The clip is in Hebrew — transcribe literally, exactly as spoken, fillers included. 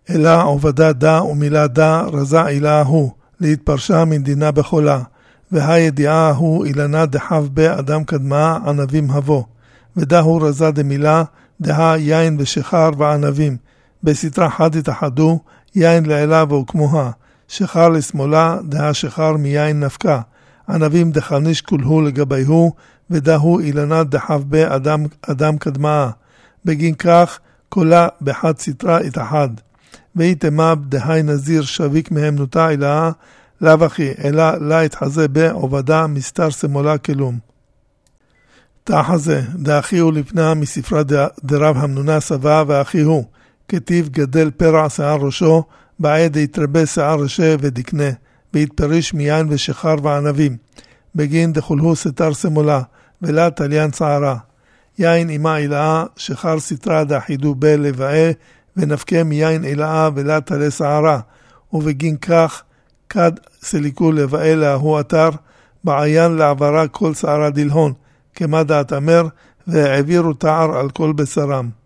אלא עובדה דה ומילה דה רזה אילה הוא, להתפרשה מדינה בחולה, והידיעה הוא אילנה דחב באדם קדמה ענבים הבוא, ודה הוא רזה דמילה דה יין ושחר וענבים, בסתרה חד התאחדו, יין לעילה והוקמוה, שחר לשמאלה דה שחר מיין נפקה, ענבים דחניש כולהו לגביהו, ודה הוא אילנה דחב באדם אדם קדמה, בגין כך כולה בחד סתרה התאחד. ויתמב דהי נזיר שוויק מהם נוטה אלה, לאו אחי, אלא לה התחזה בעובדה מסתר סמולה כלום. תחזה, דאחי הוא לפנה מספרה דרב המנונה סבא ואחי הוא, כתיב גדל פרע שיער ראשו, בעד יתרבה שיער ראשי ודקנה, ויתפריש מיין ושחר וענבים, בגין דחולהו סתר סמולה, ולה תליין שערה. יין אימה אילאה, שחר סתרה דאחידו בלבאה, ונפקה מיין אילאה ולה תלה שערה, ובגין כך כד סליקו לבאה להוא אתר, בעיין לעברה כל שערה דלהון, כמה דעת אמר, והעבירו תער על כל בשרם.